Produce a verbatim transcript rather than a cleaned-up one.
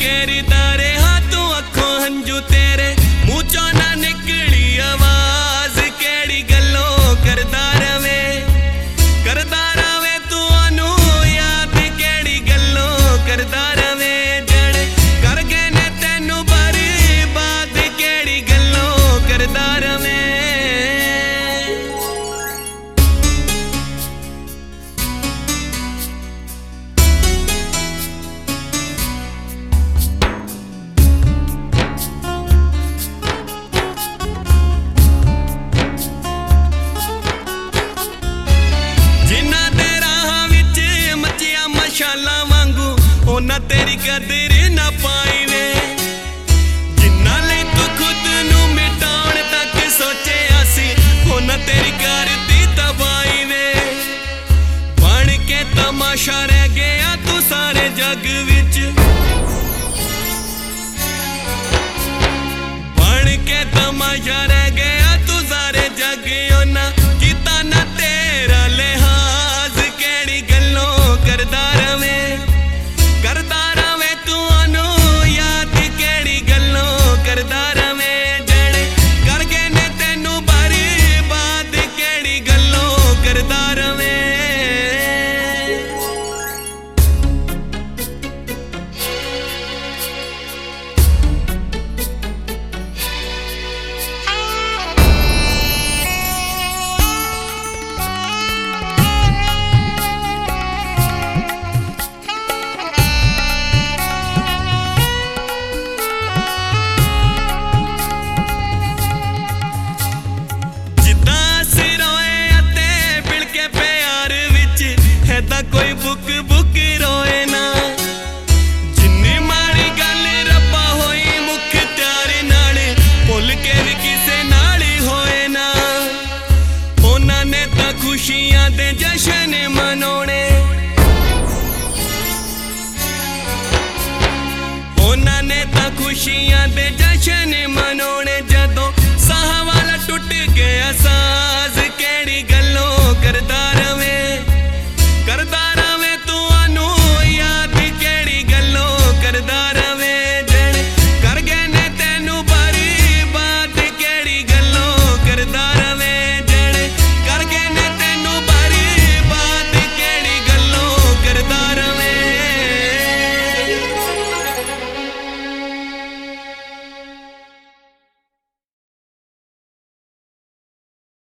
घेरदा रहा तू अखों हंजू तेरे मुंह चों ना निकली आवाज केड़ी गल्लों करदा रवे करदा रवे तू ओनू याद केड़ी गल्लों करदा रवे जड़े कर गए ने तैनू बर्बाद केड़ी गल्लों करदा रवे। ना तेरी कदर ना पाई वे जिन्ना ले तू खुद नू मिटाउण तक सोचे आसी ना तेरी करदी तबाही वे बन के तमाशा रह गया तू सारे जग विच बन के तमाशा रह गया तू सारे जग ना किता ना तेरा लिहाज केड़ी गल्लों करदा रवे करदा रवे तू ओनू याद केड़ी गल्लों करदा रवे जड़े कर गए ने तैनू बर्बाद केड़ी गल्लों करदा रवे। कोई बुक बुक रोए ना जिन्नी माड़ी गल रब्बा होई मुख्तार नाल भुल के भी किसे नाल होए ना उन्हां ने तां खुशियां दे जश्न मनाउणे उन्हां ने तां खुशियां दे जश्न मनाउणे जदों साह वाला टुट गया सा